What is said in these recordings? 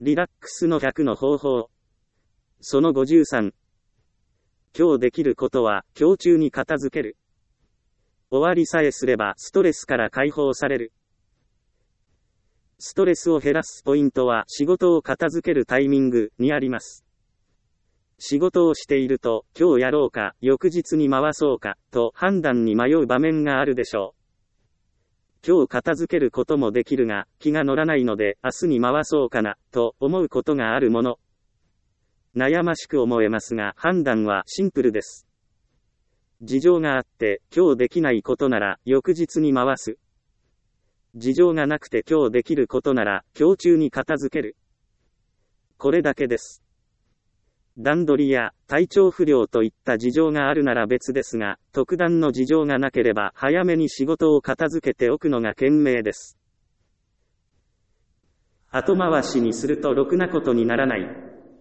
リラックスの100の方法。その53。今日できることは、今日中に片付ける。終わりさえすればストレスから解放される。ストレスを減らすポイントは仕事を片付けるタイミングにあります。仕事をしていると、今日やろうか、翌日に回そうか、と判断に迷う場面があるでしょう。今日片付けることもできるが、気が乗らないので明日に回そうかな、と思うことがあるもの。悩ましく思えますが、判断はシンプルです。事情があって、今日できないことなら、翌日に回す。事情がなくて今日できることなら、今日中に片付ける。これだけです。段取りや体調不良といった事情があるなら別ですが、特段の事情がなければ早めに仕事を片付けておくのが賢明です。後回しにするとろくなことにならない。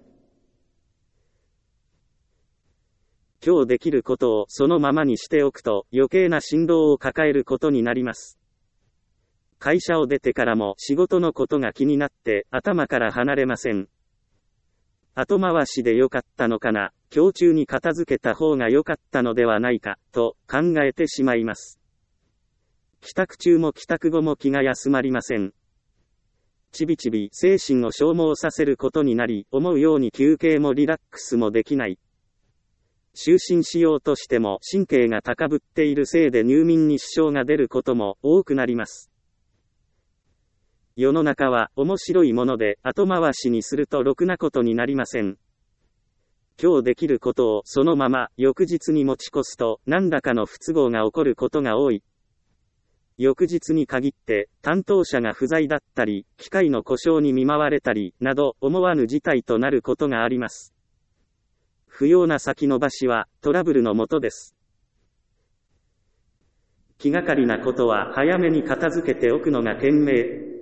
今日できることをそのままにしておくと余計な心労を抱えることになります。会社を出てからも仕事のことが気になって頭から離れません。後回しで良かったのかな、今日中に片付けた方が良かったのではないか、と考えてしまいます。帰宅中も帰宅後も気が休まりません。ちびちび精神を消耗させることになり、思うように休憩もリラックスもできない。就寝しようとしても神経が高ぶっているせいで入眠に支障が出ることも多くなります。世の中は面白いもので後回しにするとろくなことになりません。今日できることをそのまま翌日に持ち越すと何らかの不都合が起こることが多い。翌日に限って担当者が不在だったり、機械の故障に見舞われたりなど思わぬ事態となることがあります。不要な先延ばしはトラブルのもとです。気がかりなことは早めに片付けておくのが賢明。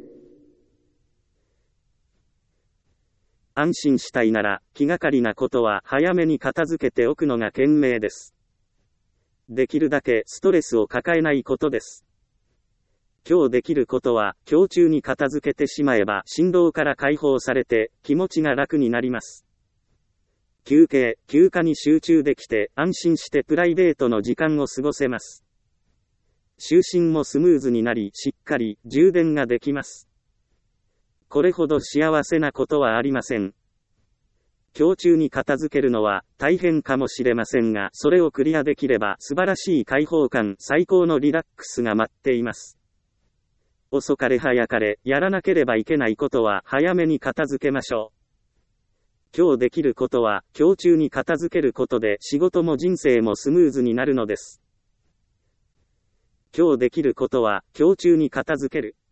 安心したいなら、気がかりなことは早めに片付けておくのが賢明です。できるだけストレスを抱えないことです。今日できることは、今日中に片付けてしまえば心労から解放されて、気持ちが楽になります。休憩、休暇に集中できて、安心してプライベートの時間を過ごせます。就寝もスムーズになり、しっかり充電ができます。これほど幸せなことはありません。今日中に片付けるのは大変かもしれませんが、それをクリアできれば素晴らしい解放感、最高のリラックスが待っています。遅かれ早かれ、やらなければいけないことは早めに片付けましょう。今日できることは今日中に片付けることで仕事も人生もスムーズになるのです。今日できることは今日中に片付ける。